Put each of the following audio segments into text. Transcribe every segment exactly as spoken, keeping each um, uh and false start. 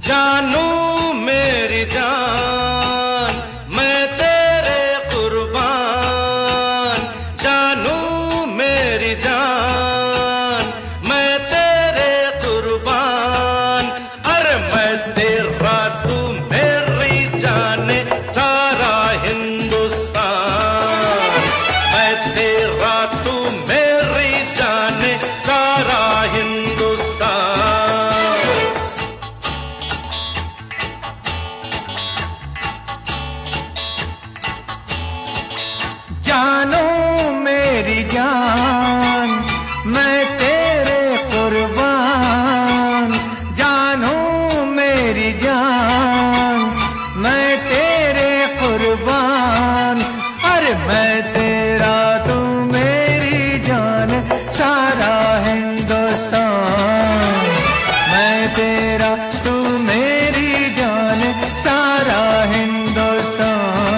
जानू मेरी जान मैं तेरे कुर्बान, जानू मेरी जान मैं तेरे कुर्बान। अरे मैं तेरा तू मेरी जाने सारा हिंदुस्तान, मैं तेरा तू मेरी जाने सारा हिंदुस्तान। जानू मेरी जान मैं तेरे कुर्बान, जानू मेरी जान मैं तेरे कुर्बान। अरे मैं तेरा तू मेरी जान सारा हिंदुस्तान, मैं तेरा तू मेरी जान सारा हिंदुस्तान।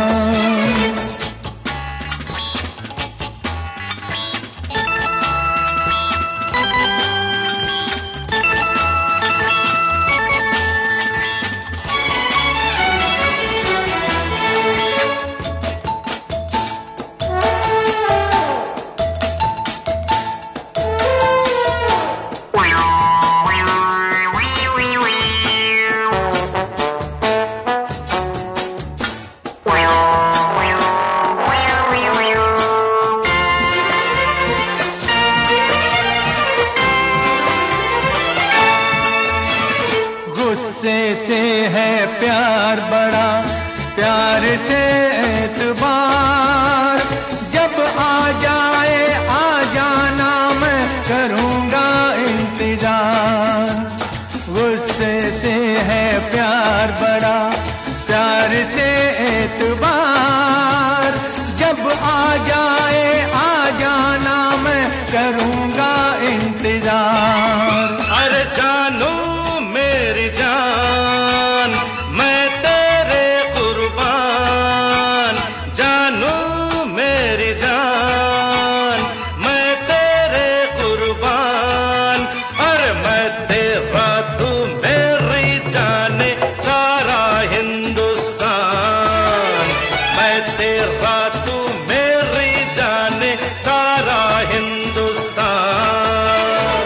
गुस्से से है प्यार बड़ा, प्यार से एतबार, जब आ जाए आ जाना मैं करूँगा इंतजार। गुस्से से है प्यार बड़ा, प्यार से एतबार, जब आ जाए आ जाना मैं करूँगा इंतजार। अरे जानू मेरी जान मैं तेरे कुर्बान, जानू मेरी जान मैं तेरे कुर्बान। अरे मैं तेरा तू मेरी जाने सारा हिंदुस्तान, मैं तेरा तू मेरी जाने सारा हिंदुस्तान।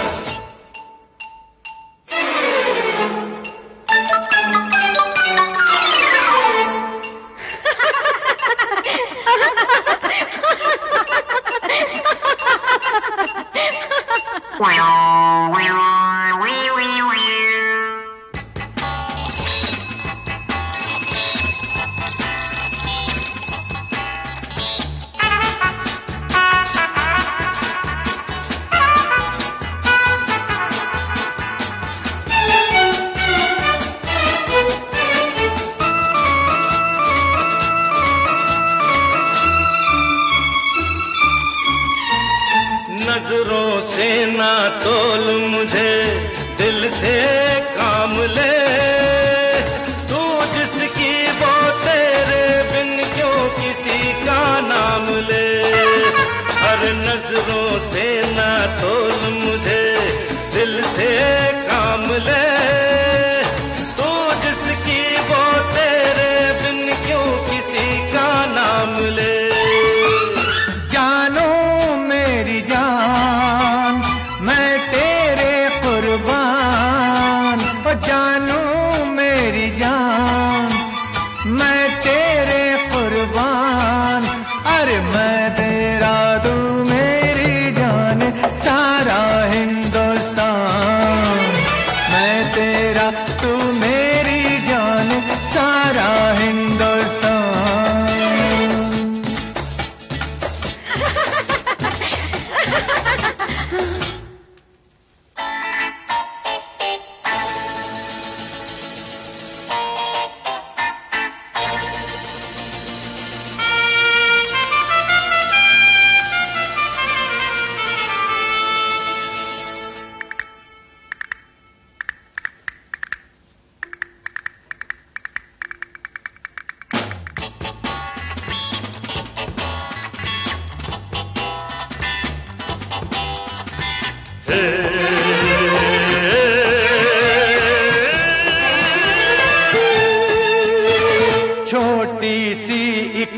नजरों से ना तोल मुझे, दिल से काम ले, तू जिसकी वो तेरे बिन क्यों किसी का नाम ले। हर नजरों से ना तोल मुझे, दिल से काम ले, तू जिसकी वो तेरे बिन क्यों किसी का नाम ले। जानू मेरी जान मैं तेरे कुर्बान, ओ जानू मेरी जान मैं तेरे कुर्बान। अरे मैं तेरा तू मेरी जान सारा हिंदुस्तान, मैं तेरा तू मेरी जान सारा हिंदुस्तान।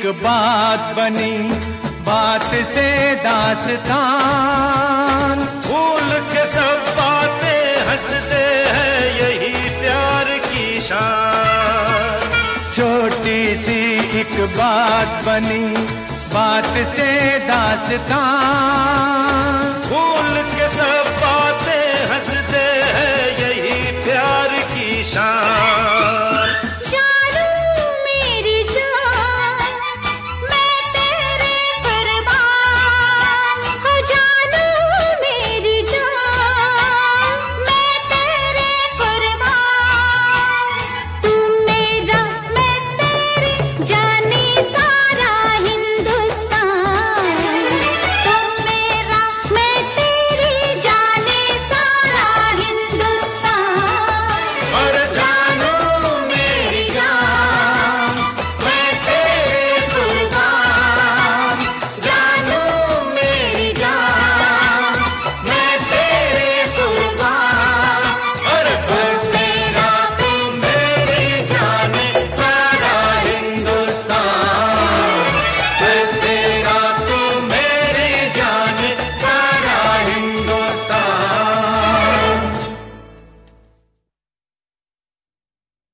बात बनी, बात से दास्तान। भूल के सब बातें हंसते हैं, यही प्यार की शान। छोटी सी एक बात बनी, बात से दास्तान।